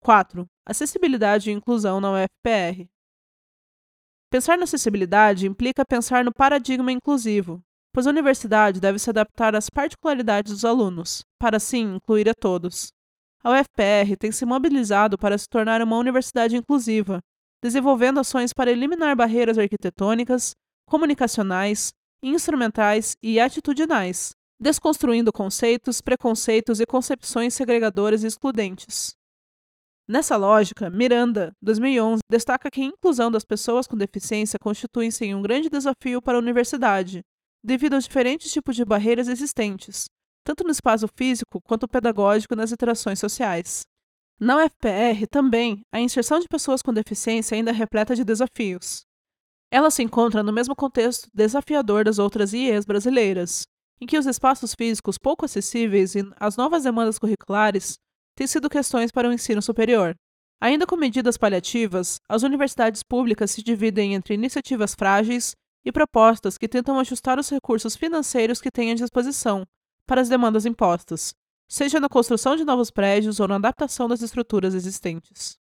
4. Acessibilidade e inclusão na UFPR. Pensar na acessibilidade implica pensar no paradigma inclusivo, pois a universidade deve se adaptar às particularidades dos alunos, para assim incluir a todos. A UFPR tem se mobilizado para se tornar uma universidade inclusiva, desenvolvendo ações para eliminar barreiras arquitetônicas, comunicacionais, instrumentais e atitudinais, desconstruindo conceitos, preconceitos e concepções segregadoras e excludentes. Nessa lógica, Miranda, 2011, destaca que a inclusão das pessoas com deficiência constitui-se um grande desafio para a universidade, devido aos diferentes tipos de barreiras existentes, tanto no espaço físico quanto pedagógico nas interações sociais. Na UFPR, também, a inserção de pessoas com deficiência ainda é repleta de desafios. Ela se encontra no mesmo contexto desafiador das outras IEs brasileiras, em que os espaços físicos pouco acessíveis e as novas demandas curriculares têm sido questões para o ensino superior. Ainda com medidas paliativas, as universidades públicas se dividem entre iniciativas frágeis e propostas que tentam ajustar os recursos financeiros que têm à disposição para as demandas impostas, seja na construção de novos prédios ou na adaptação das estruturas existentes.